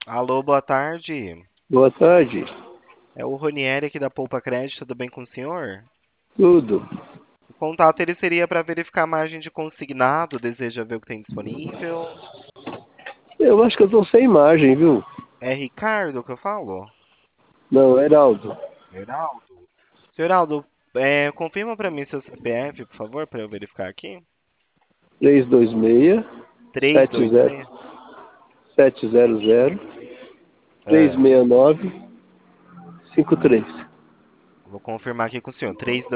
Alô, boa tarde. Boa tarde. É o Ronieri aqui da Poupa Crédito, tudo bem com o senhor? Tudo. O contato ele seria para verificar a margem de consignado, deseja ver o que tem disponível. Eu acho que eu tô sem imagem, viu? É Ricardo que eu falo? Não, Heraldo. Heraldo. Senhor Heraldo, confirma para mim seu CPF, por favor, para eu verificar aqui. 326 70 326. 700 É, 369 53. vou confirmar aqui com o senhor.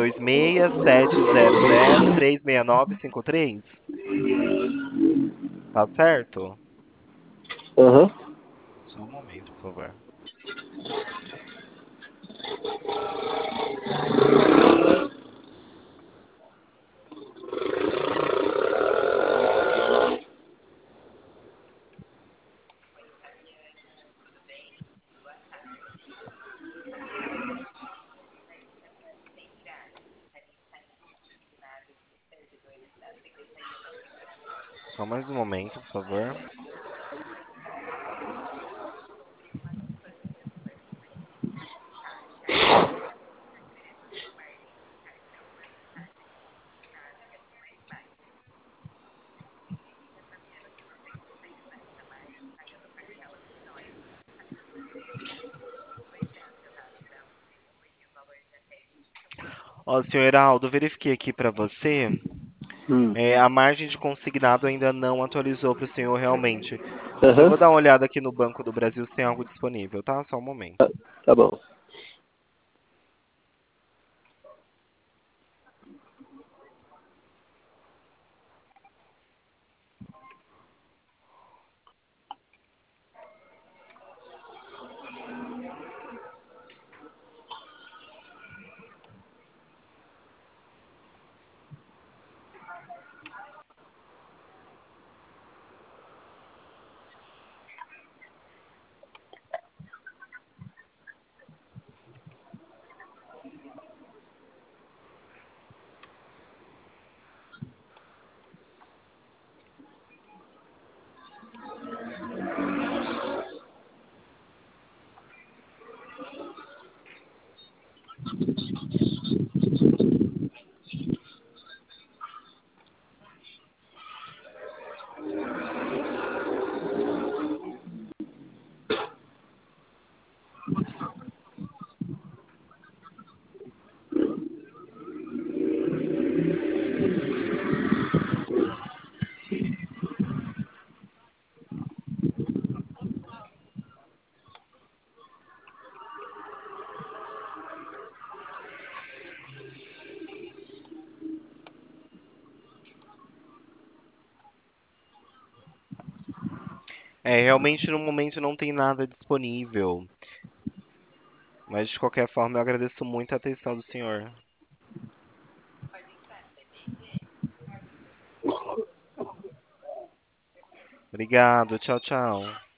326-700-36953. Tá certo? Aham. Só um momento, por favor. Só mais um momento, por favor. Ó, senhor Heraldo, verifiquei aqui para você. Hum. A margem de consignado ainda não atualizou para o senhor realmente. Mas eu Aham. vou dar uma olhada aqui no Banco do Brasil se tem algo disponível, tá? Só um momento. Tá bom. Realmente no momento não tem nada disponível. Mas de qualquer forma eu agradeço muito a atenção do senhor. Obrigado, tchau, tchau.